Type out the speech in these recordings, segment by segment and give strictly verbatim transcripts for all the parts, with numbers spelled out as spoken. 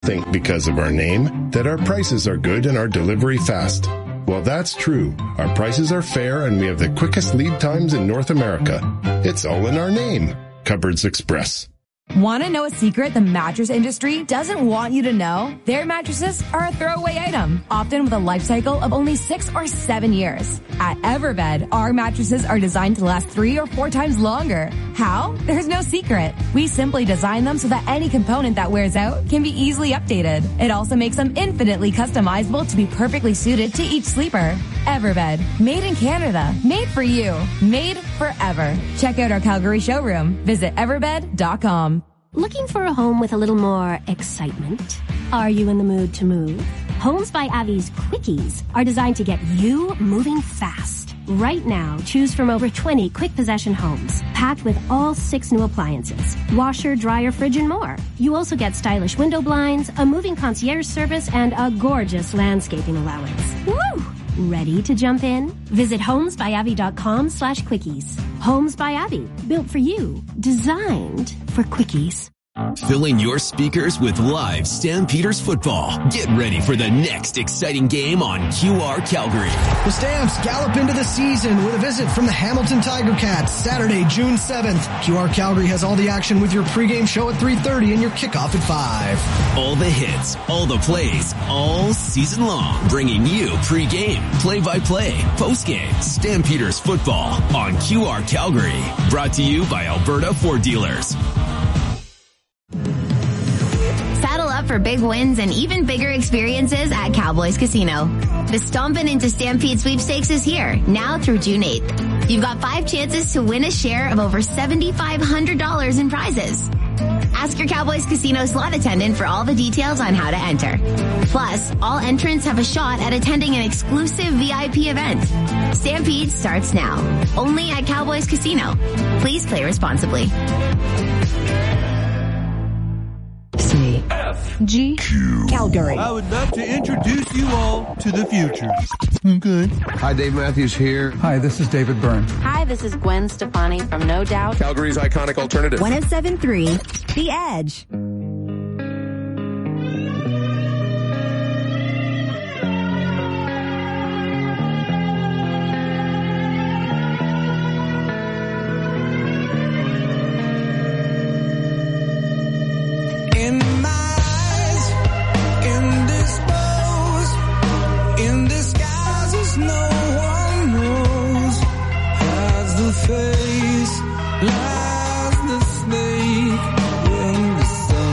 think because of our name that our prices are good and our delivery fast. Well, that's true. Our prices are fair and we have the quickest lead times in North America. It's all in our name. Cupboards Express. Want to know a secret the mattress industry doesn't want you to know? Their mattresses are a throwaway item, often with a life cycle of only six or seven years. At Everbed, our mattresses are designed to last three or four times longer. How? There's no secret. We simply design them so that any component that wears out can be easily updated. It also makes them infinitely customizable to be perfectly suited to each sleeper. Everbed, made in Canada, made for you, made forever. Check out our Calgary showroom. Visit everbed dot com. Looking for a home with a little more excitement? Are you in the mood to move? Homes by Avi's Quickies are designed to get you moving fast. Right now, choose from over twenty quick possession homes, packed with all six new appliances, washer, dryer, fridge, and more. You also get stylish window blinds, a moving concierge service, and a gorgeous landscaping allowance. Woo! Ready to jump in? Visit homesbyavi.com slash quickies. Homes by Avi, built for you, designed for quickies. Filling your speakers with live Stampeders football. Get ready for the next exciting game on Q R Calgary. The Stamps gallop into the season with a visit from the Hamilton Tiger Cats Saturday, June seventh. Q R Calgary has all the action with your pregame show at three thirty and your kickoff at five. All the hits, all the plays, all season long. Bringing you pregame, play-by-play, postgame, Stampeders football on Q R Calgary. Brought to you by Alberta Ford Dealers. Saddle up for big wins and even bigger experiences at Cowboys Casino. The Stompin' into Stampede sweepstakes is here, now through June eighth. You've got five chances to win a share of over seven thousand five hundred dollars in prizes. Ask your Cowboys Casino slot attendant for all the details on how to enter. Plus, all entrants have a shot at attending an exclusive V I P event. Stampede starts now, only at Cowboys Casino. Please play responsibly. C F G Q Calgary. I would love to introduce you all to the future. Okay. Hi, Dave Matthews here. Hi, this is David Byrne. Hi, this is Gwen Stefani from No Doubt. Calgary's iconic alternative. one oh seven point three The Edge. Face lies the snake in the sun.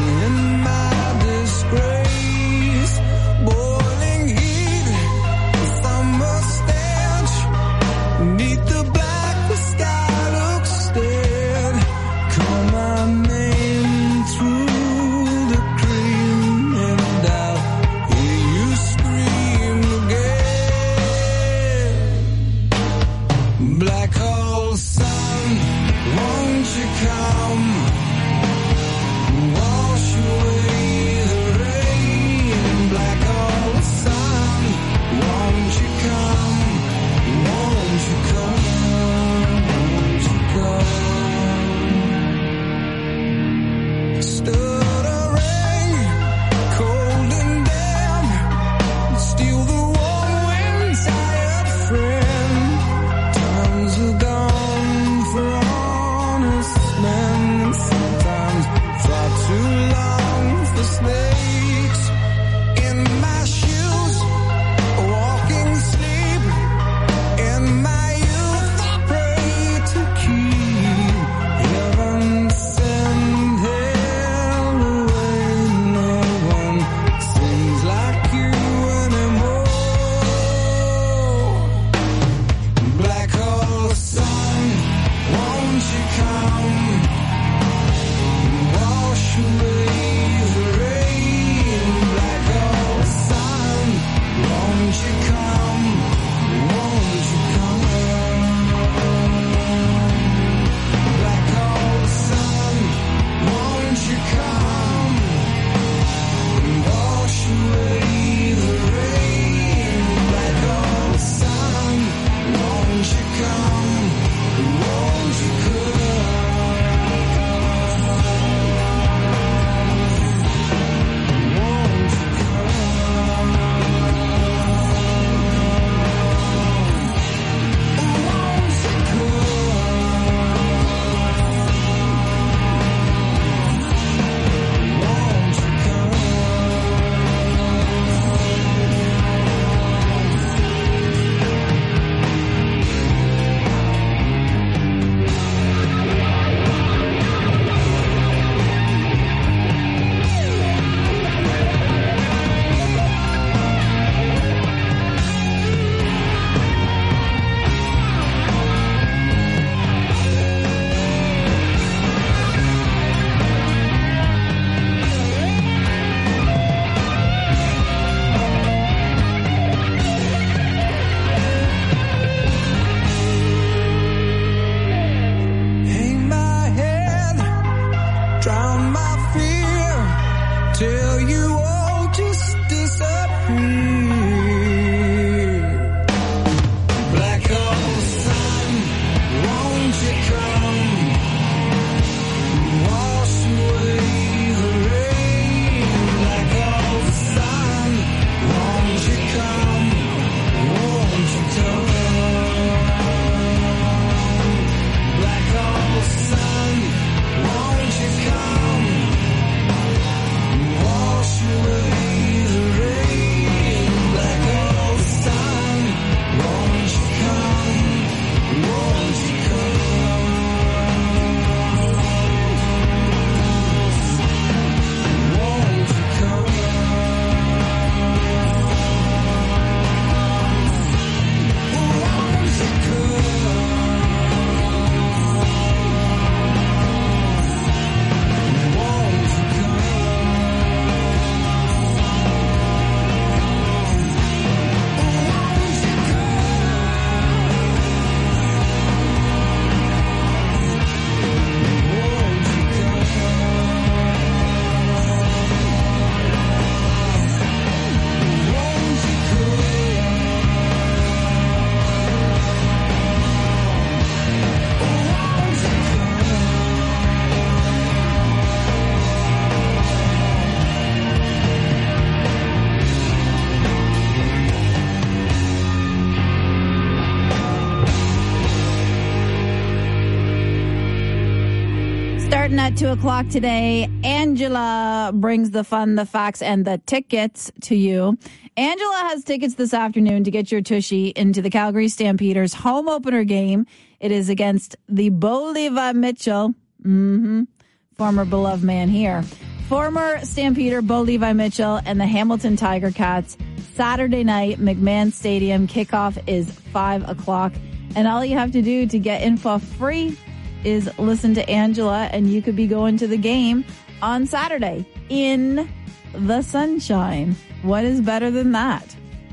at two o'clock today, Angela brings the fun, the facts, and the tickets to you. Angela has tickets this afternoon to get your tushy into the Calgary Stampeders home opener game. It is against the Bo Levi Mitchell, mm-hmm, former beloved man here, former Stampeder Bo Levi Mitchell and the Hamilton Tiger Cats. Saturday night, McMahon Stadium. Kickoff is five o'clock. And all you have to do to get in for free is listen to Angela, and you could be going to the game on Saturday in the sunshine. What is better than that?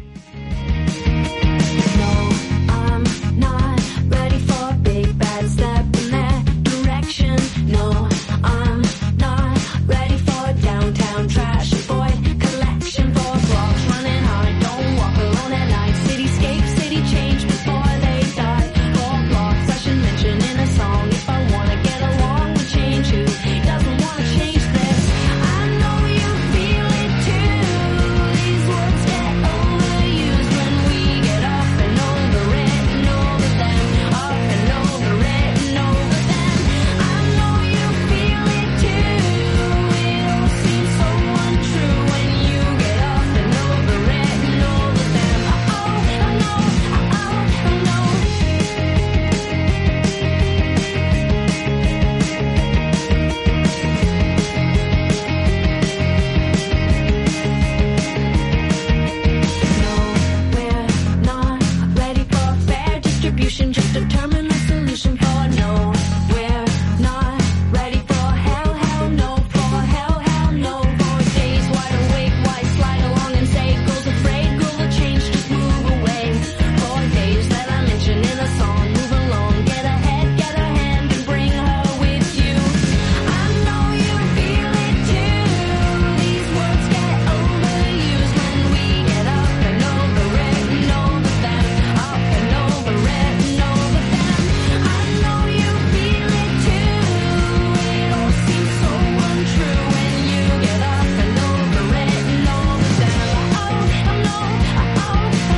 No, I'm not ready for a big bad step in that direction. No, I'm not ready for a downtown trash avoid collection for blocks running hard. Don't walk alone at night. Cityscape, city change before they die. Four blocks I should mention in a song. If I wanna get along with change, who doesn't wanna change this? I know you feel it too. These words get overused when we get up and over it and over them, up and over it and over them. I know you feel it too. It all seems so untrue when you get up and over it and over them. Oh, I know, oh, I know. No, we're not ready for fair distribution, just a terminal solution for no. We're not ready for hell, hell no, for hell, hell no. For days wide awake, why slide along and say, girls afraid, girl will change, just move away. For days that I mention in a song, move along, get ahead, get her hand and bring her with you. I know you feel it too. These words get overused when we get up and over it and over them, up and over it and over them. I know you feel it too. It all seems so untrue when you get up and over it and over them. Oh, I know, oh, I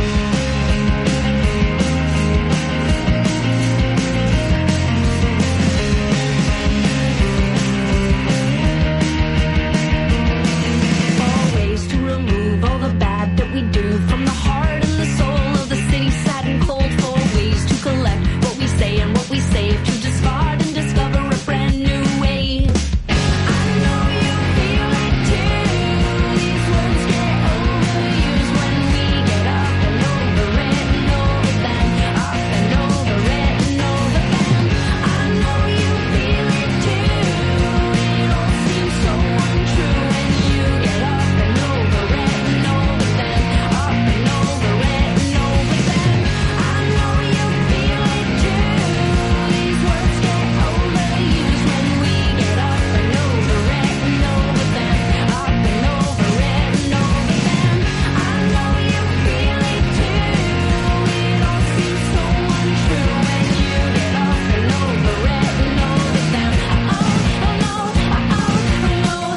know. Ways to remove all the bad that we do from the heart and the soul of the city, sad and cold. For ways to collect what we say and what we save, to discard and discover a brand new way. I know you feel it too. These words get overused when we get up and over it and over them, up and over it and over them. I know you feel it too. It all seems so untrue when you get up and over it and over them, up and over it and over them. I know you feel it too. These words get overused when we get up and over it and over them, up and over it and over them. I know you feel it too. It all seems so untrue when you get up and over it and over them. Oh, I know, oh, I know, oh, I know,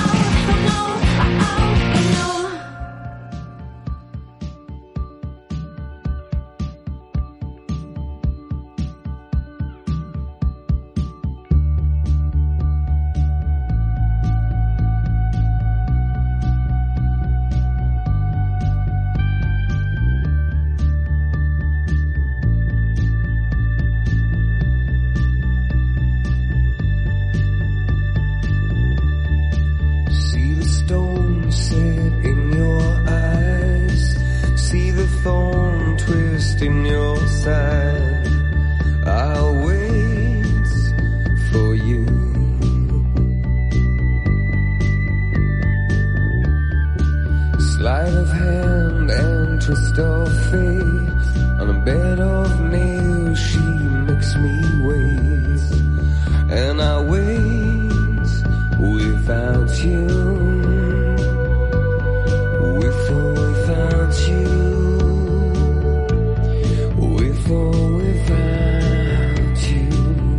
oh, I know. See the stone set in your eyes. See the thorn twist in your side. I'll wait for you. Sleight of hand and twist of fate. On a bed of nails she makes me wait. And I wait without you, with or without you, with or without you.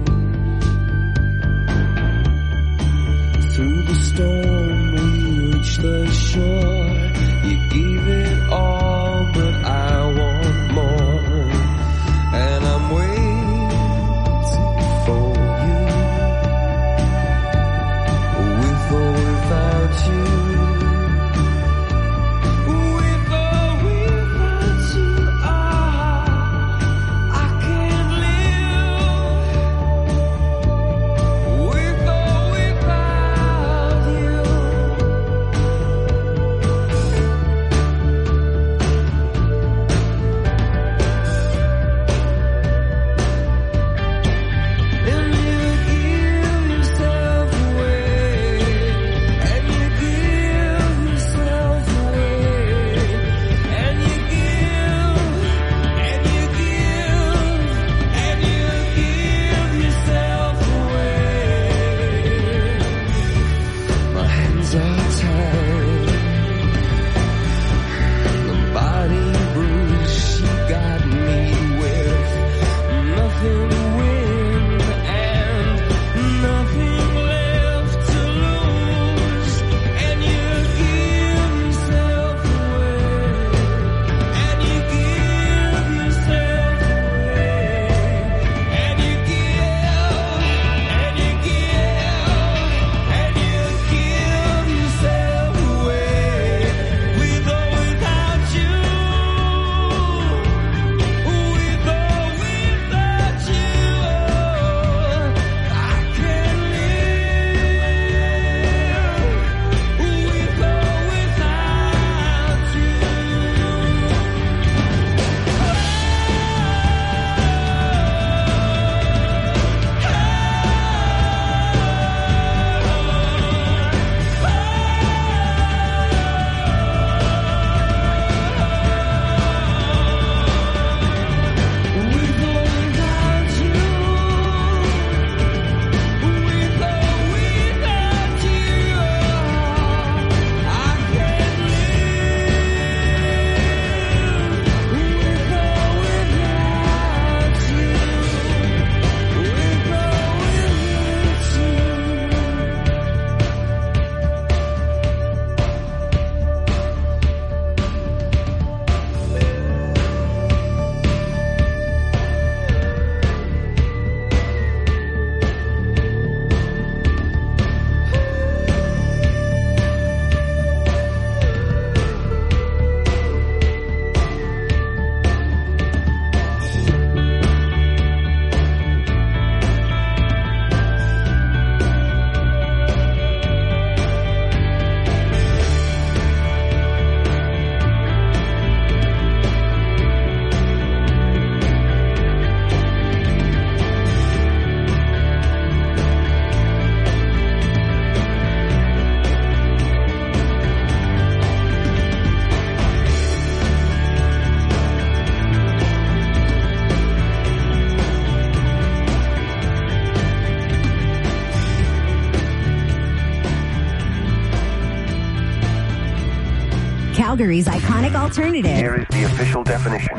Through the storm we reach the shore. You give it all, but I want more. And I'm waiting for you. Calgary's iconic alternative. Here is the official definition.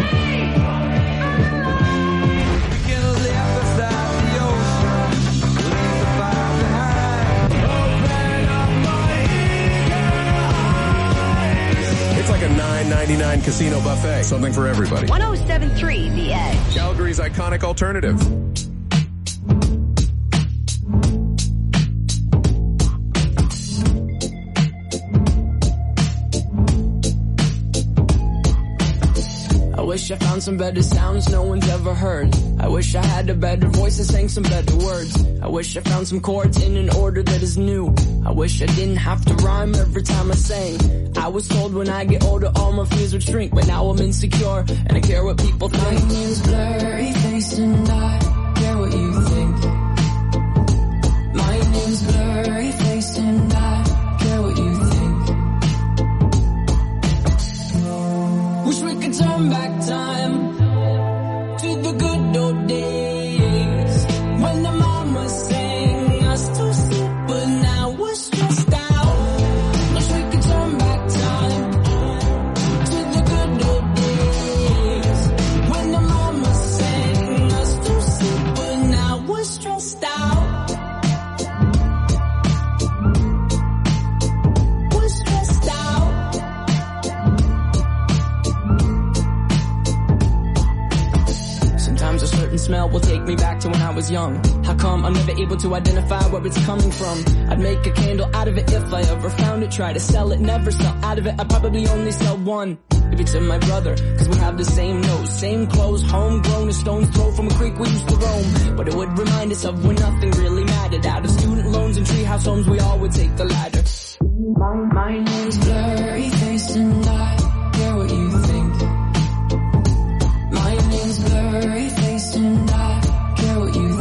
It's like a nine ninety-nine casino buffet. Something for everybody. one oh seven point three The Edge. Calgary's iconic alternative. I wish I found some better sounds no one's ever heard. I wish I had a better voice and sang some better words. I wish I found some chords in an order that is new. I wish I didn't have to rhyme every time I sang. I was told when I get older all my fears would shrink, but now I'm insecure and I care what people think. My name's blurry face and I care what you think. My name's blurry face and I care what you think. Wish we could turn back time to the good old days when the mama sang us to sleep, but now we're stressed out. Wish we could turn back time to the good old days when the mama sang us to sleep, but now we're stressed out. We're stressed out. Sometimes a certain smell will take me back to when I was young. How come I'm never able to identify where it's coming from? I'd make a candle out of it if I ever found it. Try to sell it, never sell out of it. I'd probably only sell one. Maybe to my brother, cause we have the same nose, same clothes, homegrown, a stone's throw from a creek we used to roam. But it would remind us of when nothing really mattered. Out of student loans and treehouse homes, we all would take the ladder. My, my name's blurry face and I care what you think. My name's blurry face and I care what you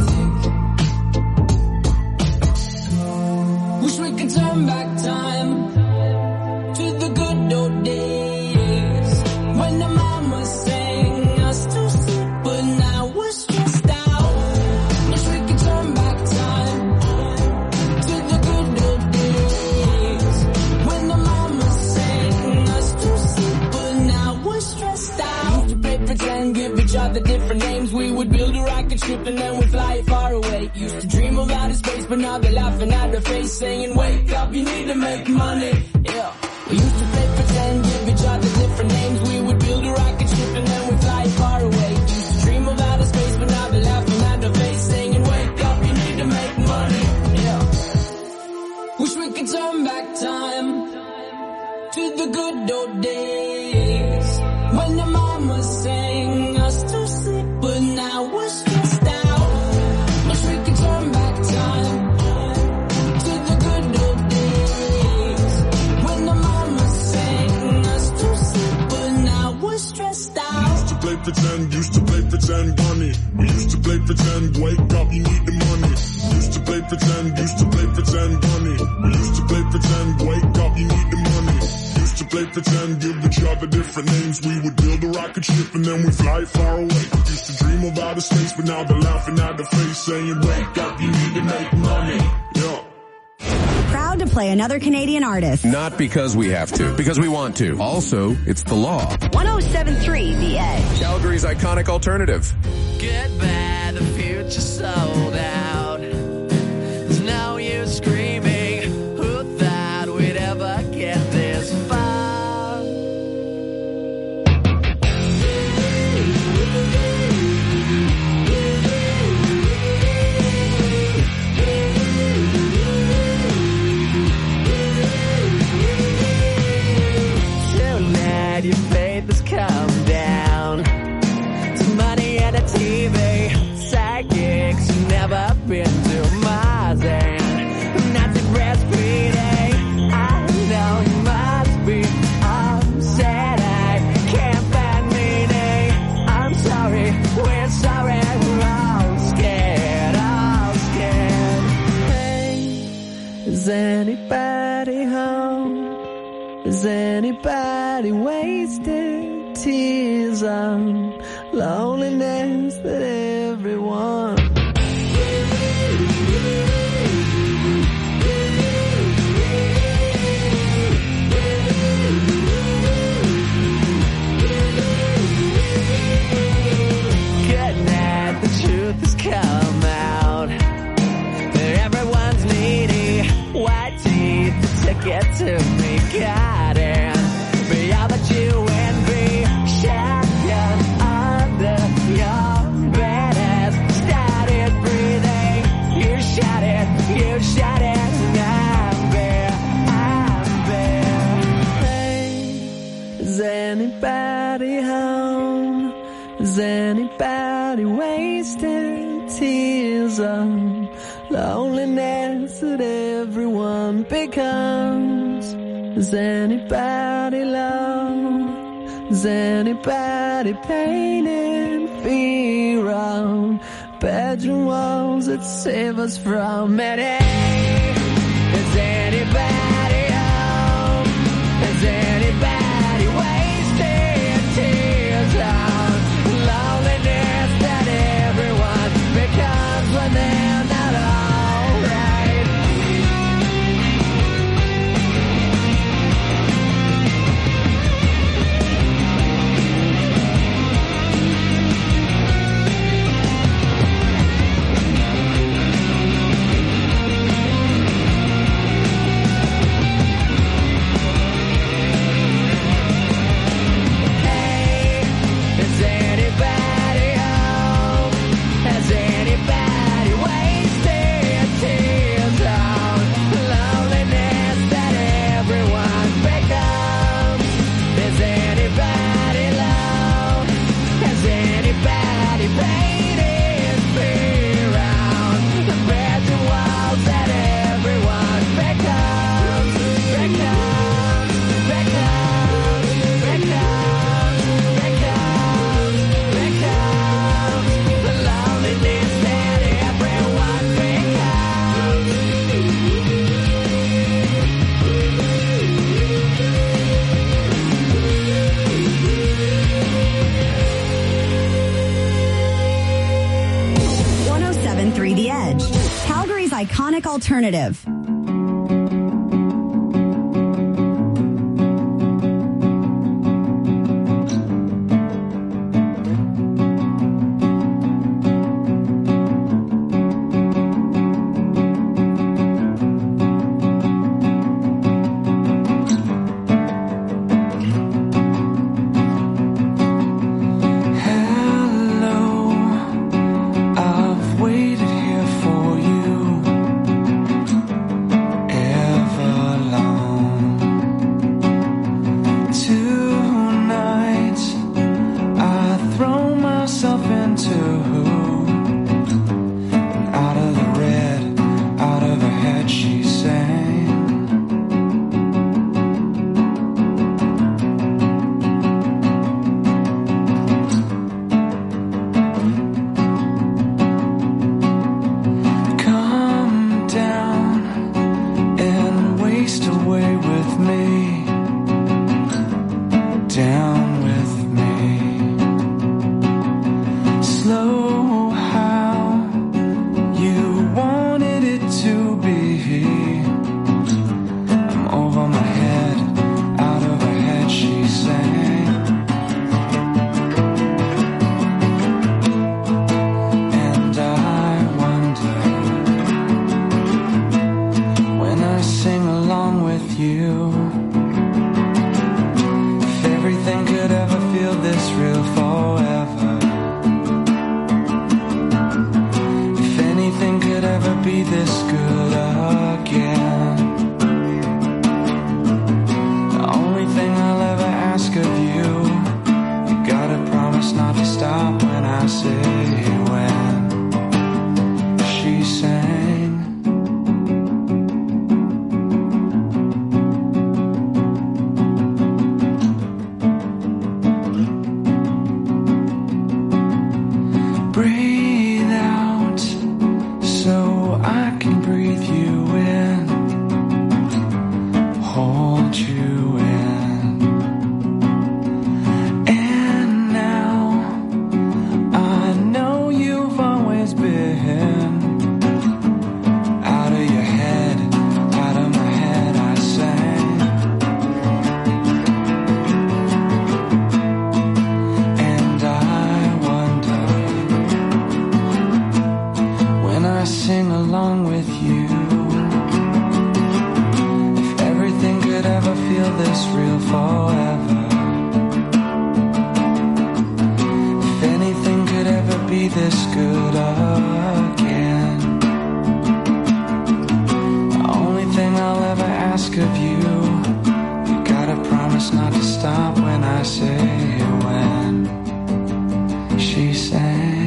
think. Wish we could turn back time to the good old days when the mama sang us to sleep, but now we're stressed out. Wish we could turn back time to the good old days when the mama sang us to sleep, but now we're stressed out. Used to play pretend, give each other different names. We would build a rocket ship and then we'd fly far away. Used to dream of outer space, but now they're laughing at our face, saying, wake up, you need to make money. Yeah. We used to play pretend, give each other different names. We would build a rocket ship and then we'd fly far away. Used to dream of outer space, but now they're laughing at our face, saying, wake up, you need to make money. Yeah. Wish we could turn back time to the good old days when the mama sang us to sleep, but now we're stressed out. Wish we could turn back time to the good old days when the mama sang us to sleep, but now we're stressed out. Used to play pretend, used to play pretend, bunny. We used to play pretend, wake up, you need the money. Used to play pretend, used to play pretend, bunny. We used to play pretend, wake up, you need the money. Used to play pretend, give each other different names. We would build a rocket ship and then we fly far away. Used to dream of outer space, but now they're laughing at the face, saying, wake up, you need to make money. Yeah. Proud to play another Canadian artist. Not because we have to, because we want to. Also, it's the law. one oh seven point three The Edge. Calgary's iconic alternative. Goodbye, the future sold out. There's no use screaming. Who thought we'd ever get this far? Tonight your faith has come down to money and a T V. Psychics never been to Mars and Nazi breastfeeding. I know you must be upset. I can't find meaning. I'm sorry, we're sorry, we're all scared, all scared. Hey, is anybody home? Is anybody wasting tears on loneliness that everyone guiding beyond the you and me. Shaken under your bed has started breathing. You shot it, you shot it. I'm bare, I'm bare. Hey, is anybody home? Is anybody wasting tears on loneliness that everyone becomes? Is anybody low? Is anybody painting fear on bedroom walls that save us from it? Is anybody home? Is anybody wasting tears on loneliness that everyone becomes when they're not alright? Is anybody home? Has anybody wasted tears on loneliness that everyone becomes? Is anybody low? Has anybody painted fear on the bedroom walls that everyone becomes? Becomes, becomes, becomes, becomes, becomes the loneliness that everyone becomes. one oh seven point three The Edge, Calgary's iconic alternative. Hello, I've waited here for you ever long. Tonight, I throw myself into and out of the red, out of her head she sang. Come down and waste away with me, down with me. Slow how you wanted it to be. I'm over my head, out of her head she sang. And I wonder, when I sing along with you, if everything could ever feel this real forever. If anything could ever be this good again. The only thing I'll ever ask of you, you gotta promise not to stop when I say when. She sang. Breathe out so I can breathe you in, hold you in. And now I know you've always been out of your head, out of my head I sang. And I wonder feel this real forever. If anything could ever be this good again, the only thing I'll ever ask of you, you gotta promise not to stop when I say when. She sang.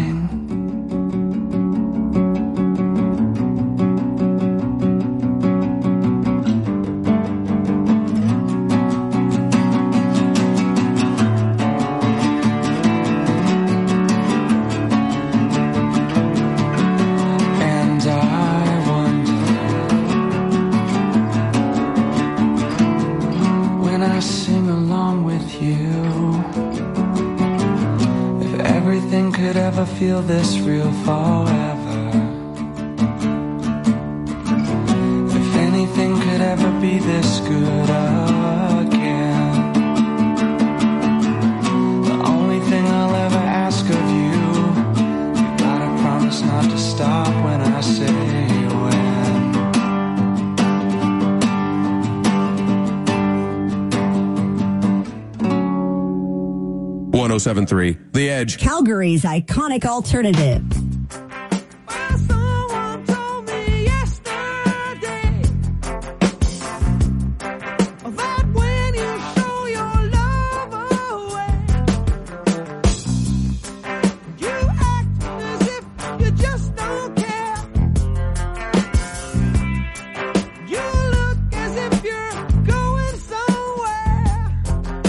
Feel this real forever. If anything could ever be this good again, the only thing I'll ever ask of you, you gotta promise not to stop when I say when. one oh seven point three The Edge. Calgary's iconic alternative.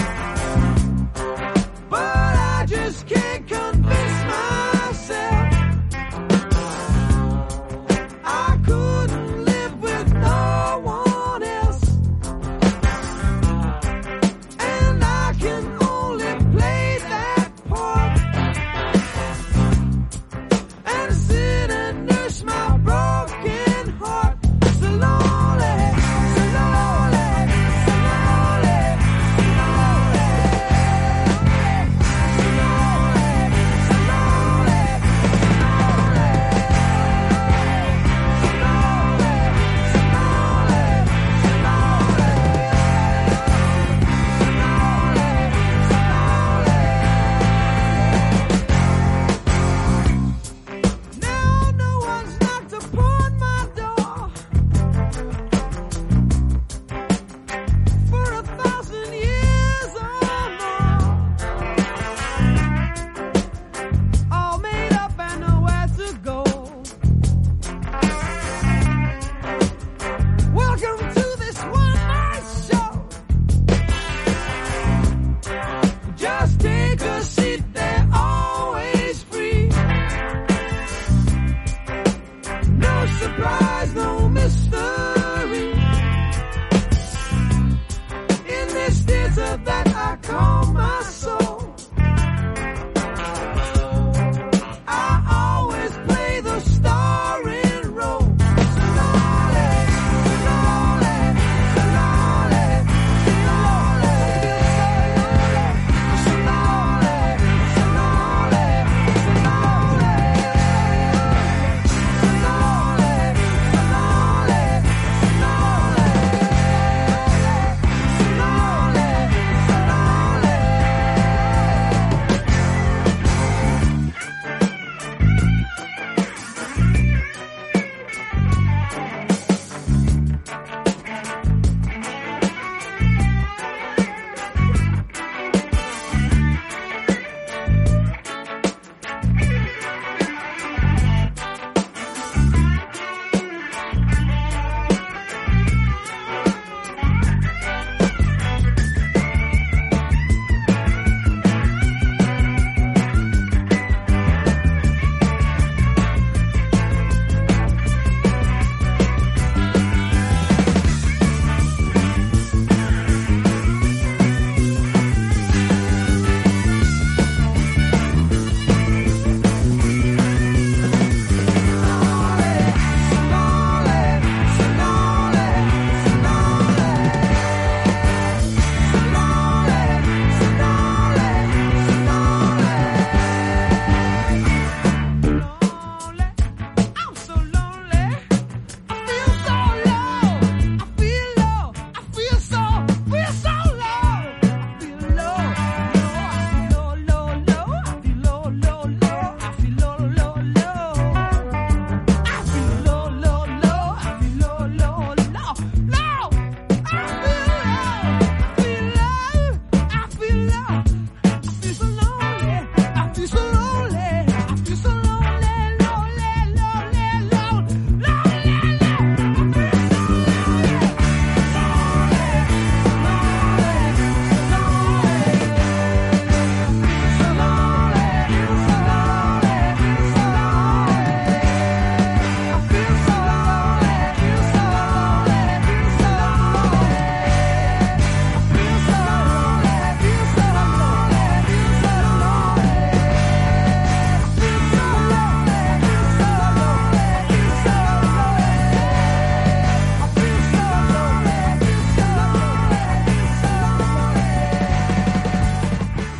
Can't convince myself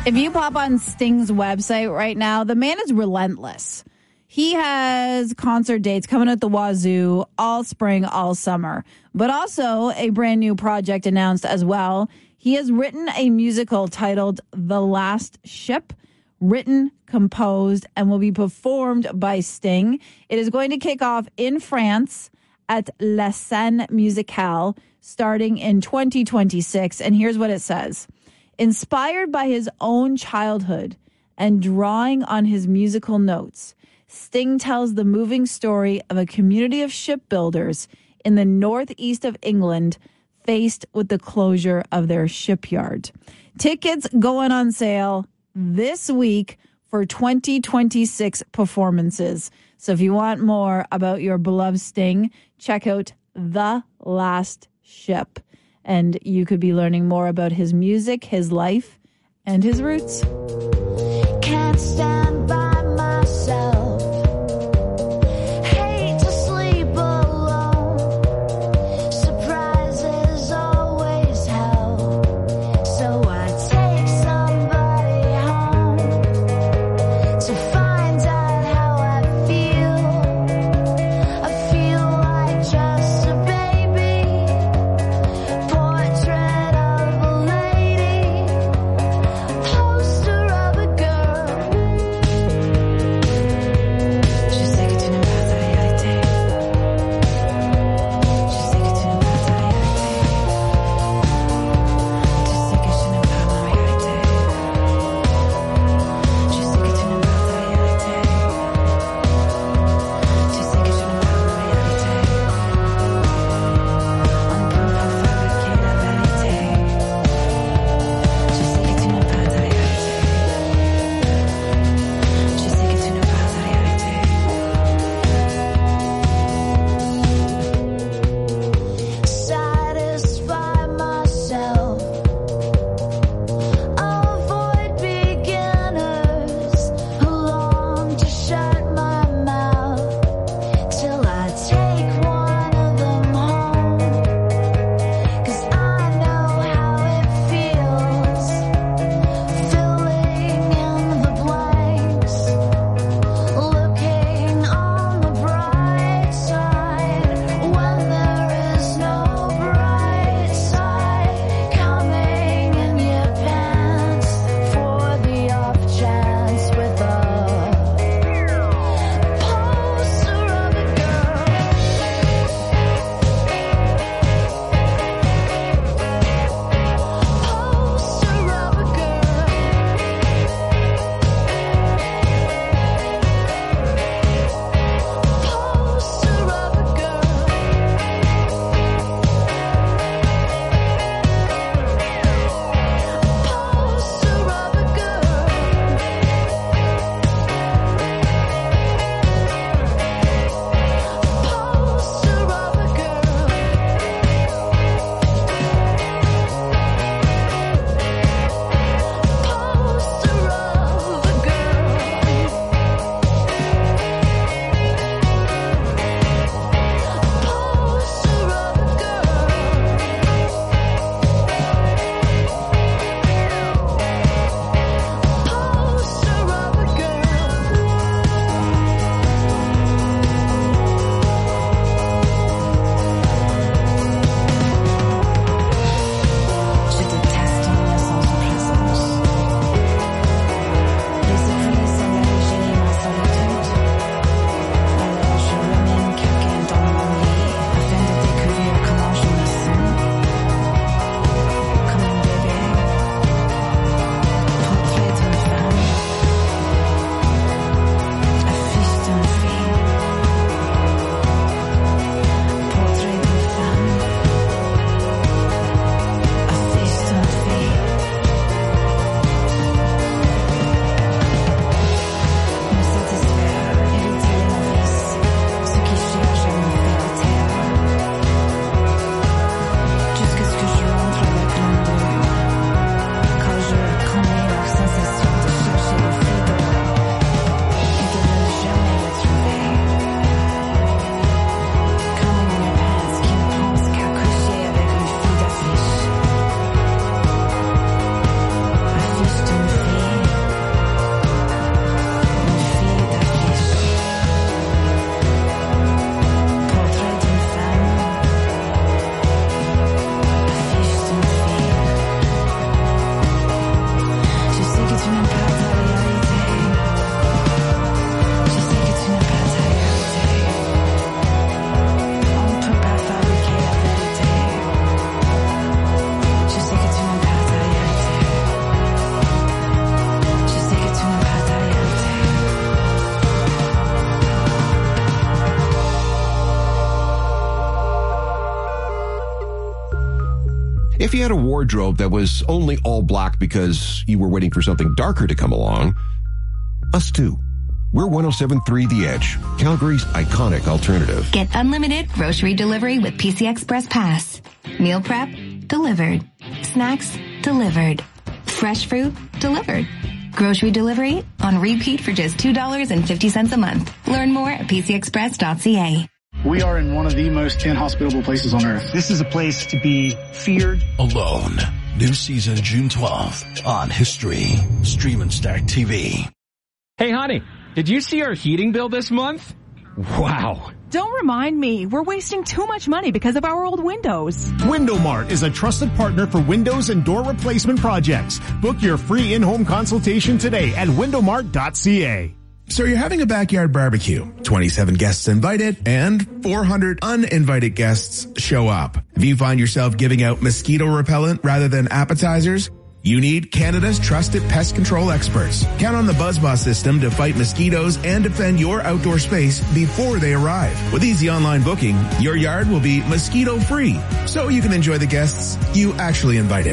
If you pop on Sting's website right now, the man is relentless. He has concert dates coming at the wazoo all spring, all summer, but also a brand new project announced as well. He has written a musical titled The Last Ship, written, composed, and will be performed by Sting. It is going to kick off in France at La Scène Musicale starting in twenty twenty-six. And here's what it says. Inspired by his own childhood and drawing on his musical notes, Sting tells the moving story of a community of shipbuilders in the northeast of England faced with the closure of their shipyard. Tickets going on sale this week for twenty twenty-six performances. So if you want more about your beloved Sting, check out The Last Ship. And you could be learning more about his music, his life, and his roots. Can't stand by myself. Hate to sleep alone. Surprises always help. So I take somebody home to find out how I feel. I feel like just a baby. Portrait of a lady. Poster of a girl. If you had a wardrobe that was only all black because you were waiting for something darker to come along, us too. We're one oh seven point three The Edge, Calgary's iconic alternative. Get unlimited grocery delivery with P C Express Pass. Meal prep, delivered. Snacks, delivered. Fresh fruit, delivered. Grocery delivery on repeat for just two dollars and fifty cents a month. Learn more at p c express dot c a. We are in one of the most inhospitable places on earth. This is a place to be feared. Alone. New season June twelfth on History. Stream and Stack T V. Hey, honey, did you see our heating bill this month? Wow. Don't remind me. We're wasting too much money because of our old windows. WindowMart is a trusted partner for windows and door replacement projects. Book your free in-home consultation today at window mart dot c a. So you're having a backyard barbecue. twenty-seven guests invited and four hundred uninvited guests show up. If you find yourself giving out mosquito repellent rather than appetizers, you need Canada's trusted pest control experts. Count on the BuzzBoss system to fight mosquitoes and defend your outdoor space before they arrive. With easy online booking, your yard will be mosquito-free, so you can enjoy the guests you actually invited.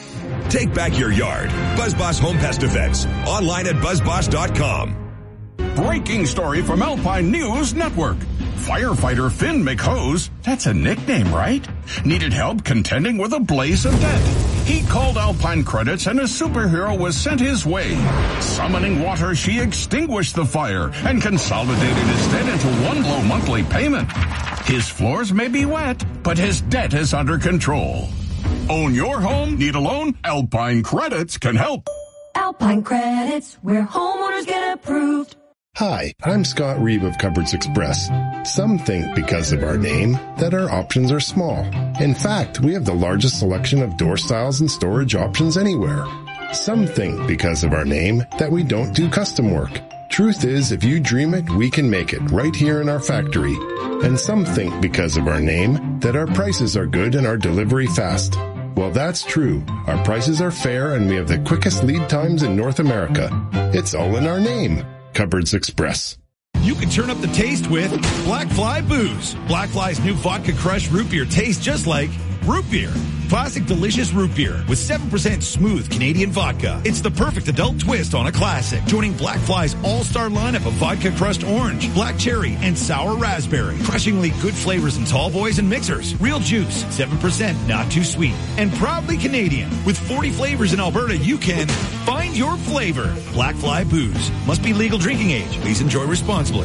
Take back your yard. BuzzBoss Home Pest Defense. Online at buzz boss dot com. Breaking story from Alpine News Network. Firefighter Finn McHose, that's a nickname, right? Needed help contending with a blaze of debt. He called Alpine Credits and a superhero was sent his way. Summoning water, she extinguished the fire and consolidated his debt into one low monthly payment. His floors may be wet, but his debt is under control. Own your home? Need a loan? Alpine Credits can help. Alpine Credits, where homeowners get approved. Hi, I'm Scott Reeve of Cupboards Express. Some think because of our name that our options are small. In fact, we have the largest selection of door styles and storage options anywhere. Some think because of our name that we don't do custom work. Truth is, if you dream it, we can make it right here in our factory. And some think because of our name that our prices are good and our delivery fast. Well, that's true. Our prices are fair and we have the quickest lead times in North America. It's all in our name. Cupboards Express. You can turn up the taste with Black Fly Booze. Black Fly's new vodka crush root beer tastes just like root beer. Classic delicious root beer with seven percent smooth Canadian vodka. It's the perfect adult twist on a classic. Joining Black Fly's all-star lineup of vodka crushed orange, black cherry, and sour raspberry. Crushingly good flavors in tall boys and mixers. Real juice, seven percent, not too sweet. And proudly Canadian. With forty flavors in Alberta, you can find your flavor. Black Fly Booze. Must be legal drinking age. Please enjoy responsibly.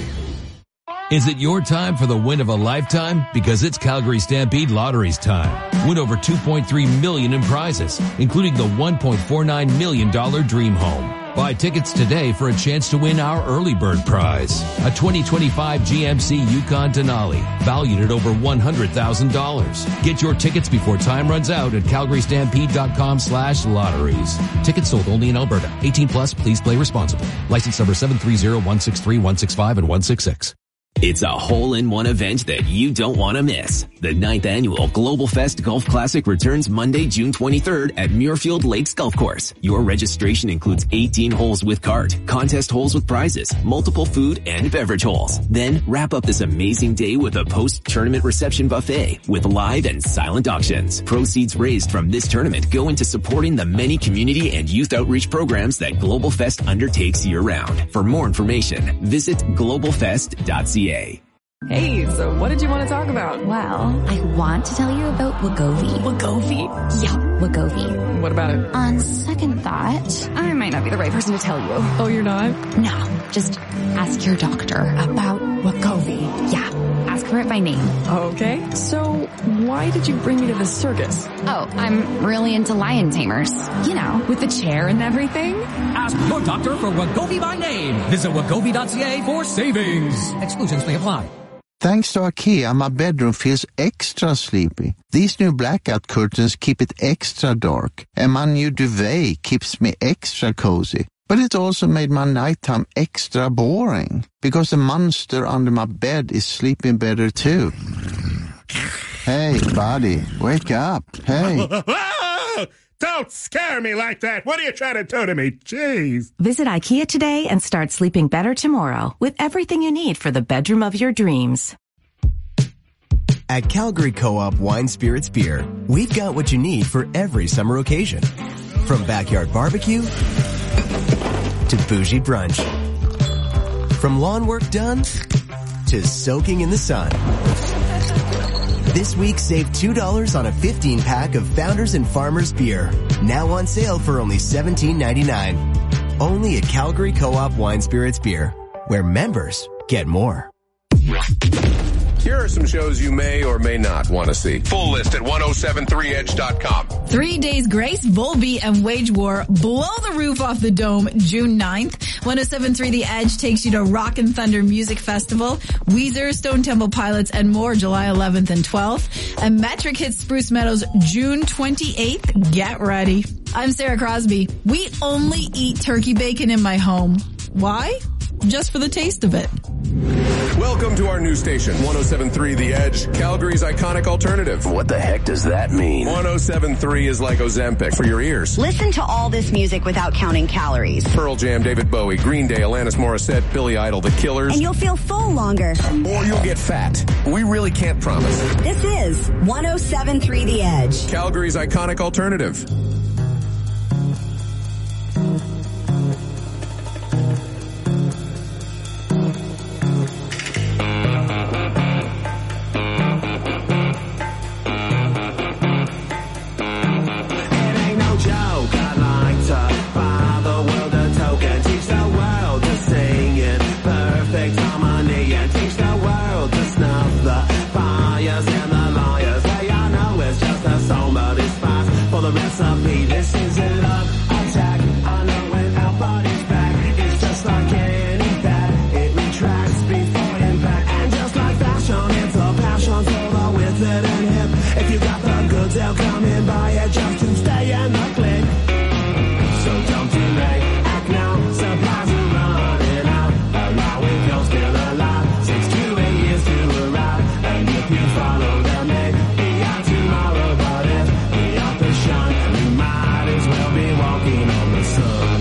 Is it your time for the win of a lifetime? Because it's Calgary Stampede Lottery's time. Win over two point three million dollars in prizes, including the one point four nine million dollars Dream Home. Buy tickets today for a chance to win our early bird prize, a twenty twenty-five G M C Yukon Denali, valued at over one hundred thousand dollars. Get your tickets before time runs out at calgary stampede dot com slash lotteries. Tickets sold only in Alberta. eighteen plus, please play responsibly. License number seven three zero one six three one six five and one six six. It's a hole-in-one event that you don't want to miss. The ninth annual Global Fest Golf Classic returns Monday, June twenty-third at Muirfield Lakes Golf Course. Your registration includes eighteen holes with cart, contest holes with prizes, multiple food and beverage holes. Then wrap up this amazing day with a post-tournament reception buffet with live and silent auctions. Proceeds raised from this tournament go into supporting the many community and youth outreach programs that Global Fest undertakes year-round. For more information, visit global fest dot c a. Hey, so what did you want to talk about? Well, I want to tell you about Wegovy. Wegovy? Yeah, Wegovy. What about it? On second thought, I might not be the right person to tell you. Oh, you're not? No, just ask your doctor about Wegovy. Yeah, ask her it by name. Okay, so why did you bring me to the circus? Oh, I'm really into lion tamers. You know, with the chair and everything. Ask your doctor for Wegovy by name. Visit wegovy dot c a for savings. Exclusions may apply. Thanks to IKEA, my bedroom feels extra sleepy. These new blackout curtains keep it extra dark, and my new duvet keeps me extra cozy. But it also made my nighttime extra boring, because the monster under my bed is sleeping better too. Hey, buddy, wake up. Hey. Don't scare me like that. What are you trying to do to me? Jeez. Visit IKEA today and start sleeping better tomorrow with everything you need for the bedroom of your dreams. At Calgary Co-op Wine Spirits Beer, we've got what you need for every summer occasion. From backyard barbecue to bougie brunch. From lawn work done to soaking in the sun. This week, save two dollars on a fifteen pack of Founders and Farmers beer. Now on sale for only seventeen ninety-nine. Only at Calgary Co-op Wine Spirits Beer, where members get more. Here are some shows you may or may not want to see. Full list at ten seventy-three edge dot com. Three Days Grace, Volbeat, and Wage War blow the roof off the dome June ninth. ten seventy-three The Edge takes you to Rock and Thunder Music Festival. Weezer, Stone Temple Pilots, and more July eleventh and twelfth. And Metric hits Spruce Meadows June twenty-eighth. Get ready. I'm Sarah Crosby. We only eat turkey bacon in my home. Why? Just for the taste of it. Welcome to our new station, ten seventy-three The Edge, Calgary's iconic alternative. What the heck does that mean? ten seventy-three is like Ozempic for your ears. Listen to all this music without counting calories. Pearl Jam, David Bowie, Green Day, Alanis Morissette, Billy Idol, The Killers. And you'll feel full longer. Or you'll get fat. We really can't promise. This is ten seventy-three The Edge, Calgary's iconic alternative. This is a love attack. I know when our body's back, it's just like any bat. It retracts before impact. And just like fashion, it's a passion for the with it and hip. If you got the goods, they'll come in by it just to stay in the click. So don't delay, act now. Supplies are running out. Allow it, you're still alive. Six to eight years to arrive. And if you follow them, maybe out tomorrow. But if the authors shine, you might as well be walking on the sun.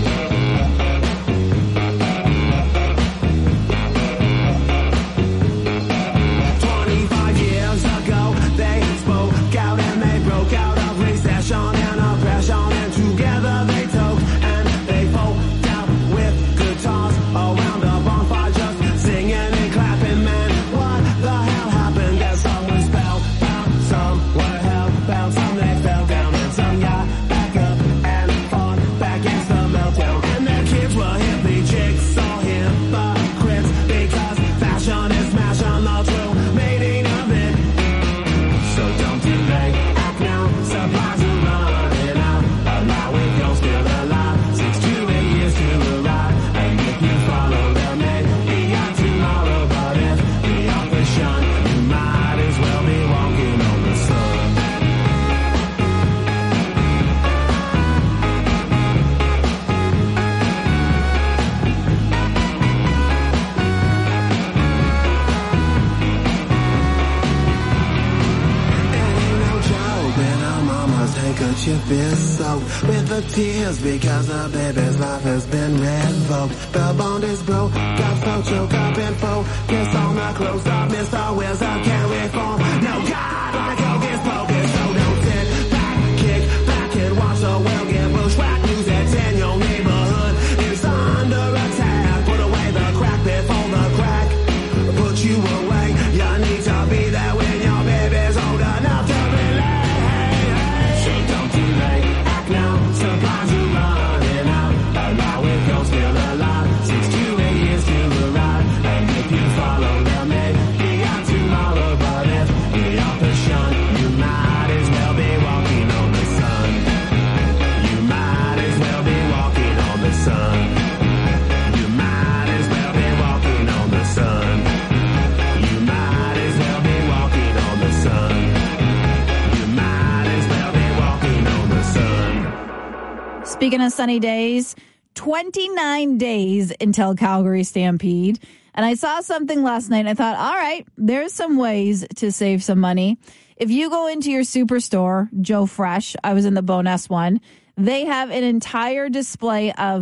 Twenty-five years ago, they spoke out and they broke out of recession and oppression, and together they took and they folk out with guitars around a bonfire, just singing and clapping. Man, what the hell happened? That some were spellbound, some were hellbound, some they fell down, and some got back up and fought back against the meltdown. And their kids were hippie chicks, all hypocrites, because fashion is smashing the true meaning of it. So don't delay, act now, supplies are running out. Allow it, you're still alive. Six to eight years to arrive. And if you follow them, maybe out tomorrow. But if the authors shine, you might as well be walking on the sun. No joke when our mama's handkerchief is soaked with the tears because the baby's life has been revoked. The bond is broke, got so choke up and focus on the close up. Mister Wheels up, can't reform. No God, like hocus pocus. So don't sit back, kick back and watch the world get bushwhacked. News that's in your neighborhood is under attack. Put away the crack before the crack put you away. You need to be there when your baby's old enough to relate. So don't delay, act now. Supplies are running out. Allow it, you're still alive. Six to eight years to arrive. And if you follow them, maybe out tomorrow. But if the authors shine, you might as well be walking on the sun. You might as well be walking on the sun. You might as well be walking on the sun. You might as well be walking on the sun. You might as well be walking on the sun. Speaking of sunny days, twenty-nine days until Calgary Stampede. And I saw something last night and I thought, all right, there's some ways to save some money. If you go into your superstore, Joe Fresh, I was in the Bonus one, they have an entire display of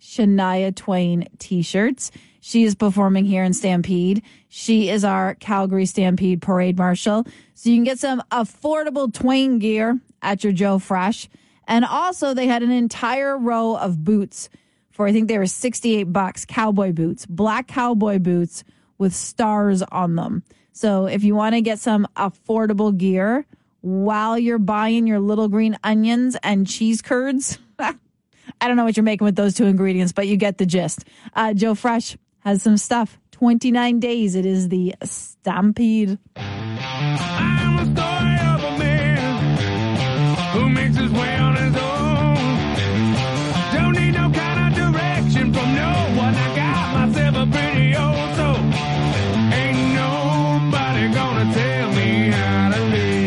Shania Twain t-shirts. She is performing here in Stampede. She is our Calgary Stampede parade marshal. So you can get some affordable Twain gear at your Joe Fresh. And also they had an entire row of boots for, I think they were sixty-eight bucks, cowboy boots, black cowboy boots with stars on them. So if you want to get some affordable gear while you're buying your little green onions and cheese curds, I don't know what you're making with those two ingredients, but you get the gist. Uh, Joe Fresh has some stuff. twenty-nine days. It is the Stampede. I'm a story of a man who makes his way on his own. Don't need no kind of direction from no one. I got myself a pretty old soul. Ain't nobody gonna tell me how to live.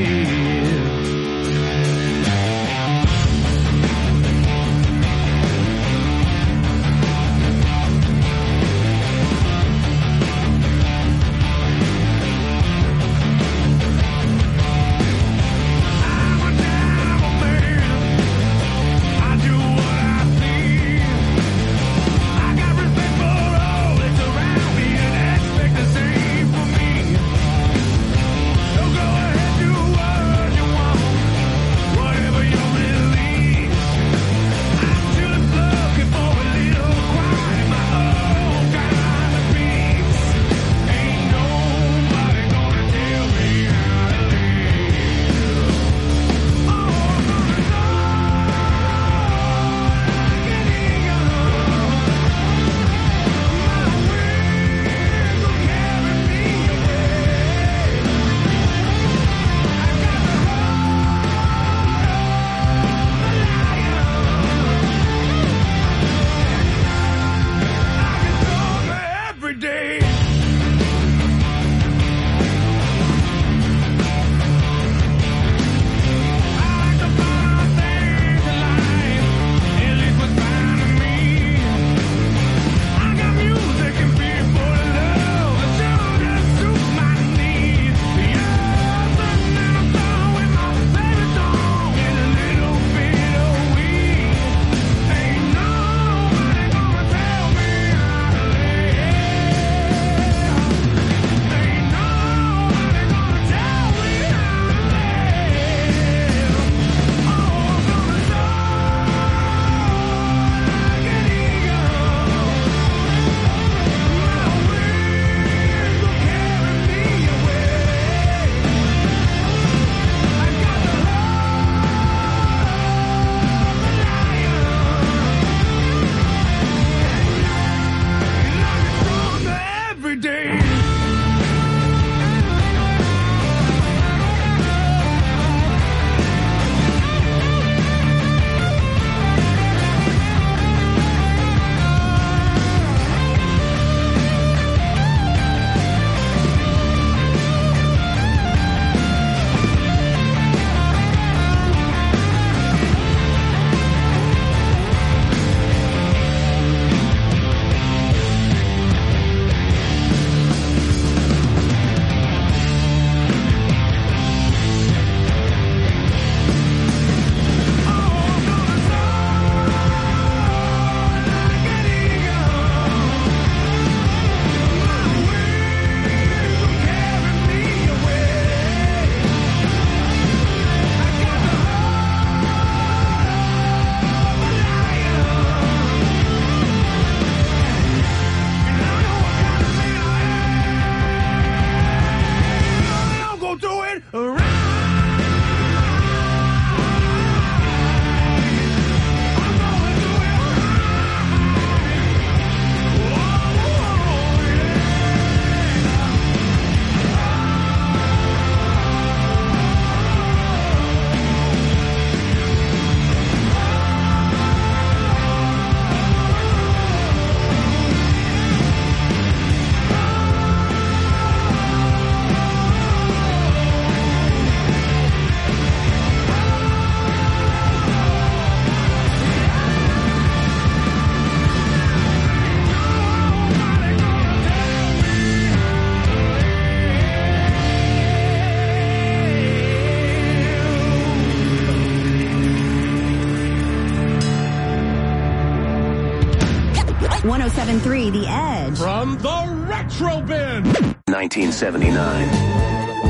one oh seven point three The Edge. From the Retro Bin. nineteen seventy-nine.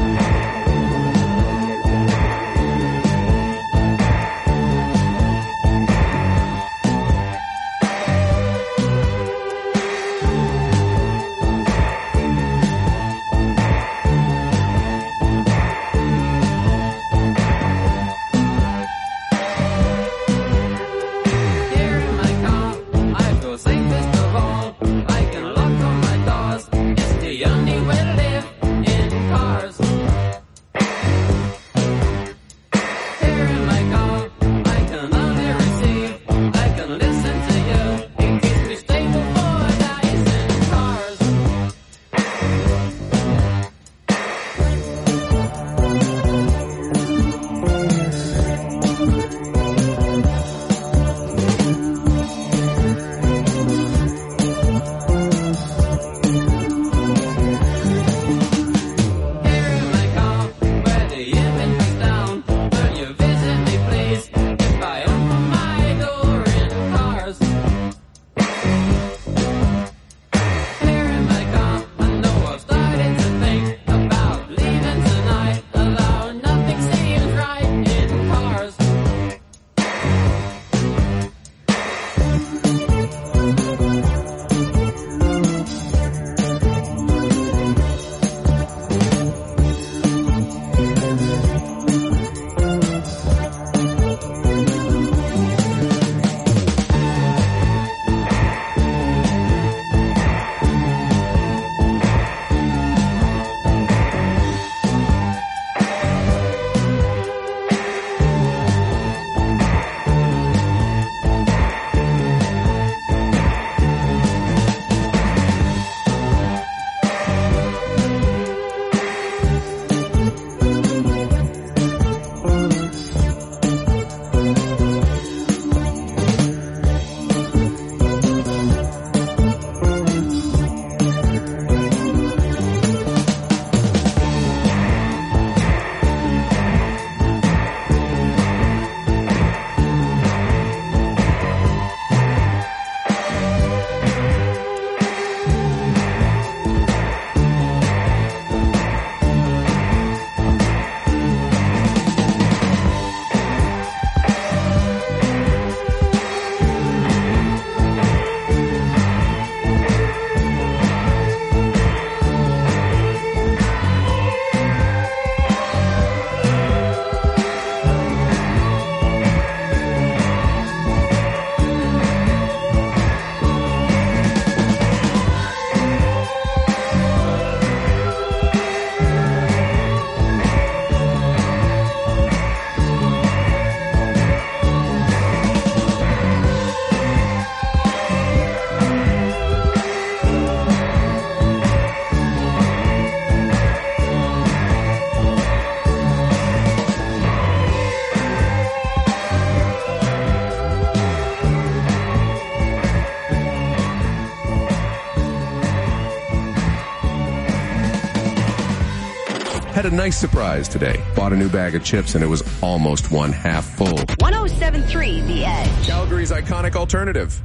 Had a nice surprise today. Bought a new bag of chips and it was almost one half full. one oh seven point three The Edge. Calgary's iconic alternative.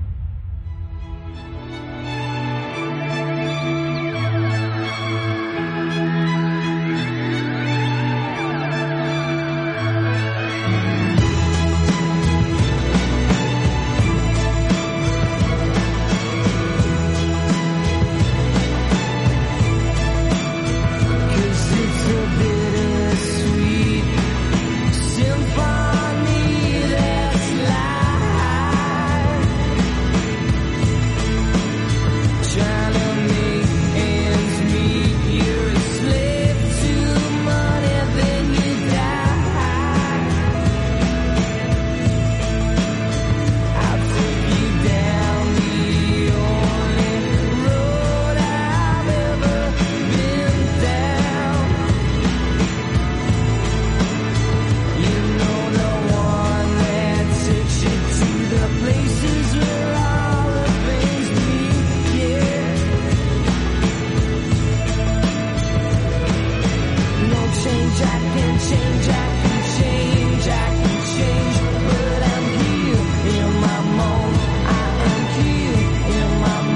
In my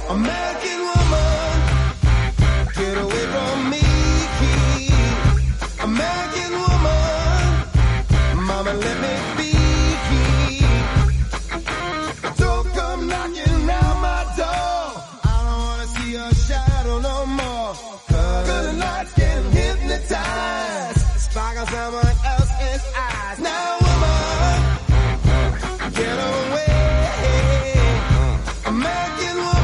American woman, get away from me. American woman, mama, let me be. Don't come knocking round my door. I don't wanna see your shadow no more. Cause the lights can hypnotize. Sparkle someone else's eyes. Now woman, get away. American woman.